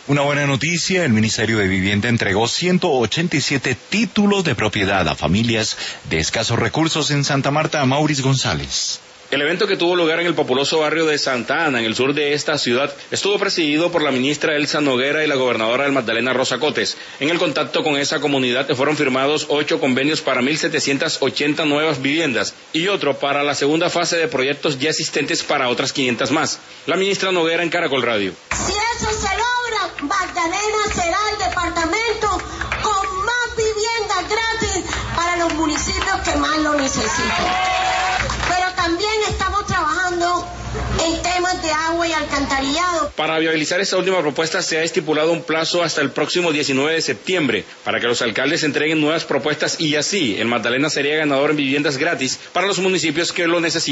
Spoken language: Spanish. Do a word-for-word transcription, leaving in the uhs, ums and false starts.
Una buena noticia, el Ministerio de Vivienda entregó ciento ochenta y siete títulos de propiedad a familias de escasos recursos en Santa Marta. A Maurice González. El evento, que tuvo lugar en el populoso barrio de Santa Ana, en el sur de esta ciudad, estuvo presidido por la ministra Elsa Noguera y la gobernadora del Magdalena, Rosa Cotes. En el contacto con esa comunidad fueron firmados ocho convenios para mil setecientas ochenta nuevas viviendas y otro para la segunda fase de proyectos ya existentes para otras quinientas más. La ministra Noguera en Caracol Radio. Si eso se logra, Magdalena será el departamento con más viviendas gratis para los municipios que más lo necesitan. Pero también estamos trabajando en temas de agua y alcantarillado. Para viabilizar esta última propuesta se ha estipulado un plazo hasta el próximo diecinueve de septiembre para que los alcaldes entreguen nuevas propuestas y así el Magdalena sería ganador en viviendas gratis para los municipios que lo necesitan.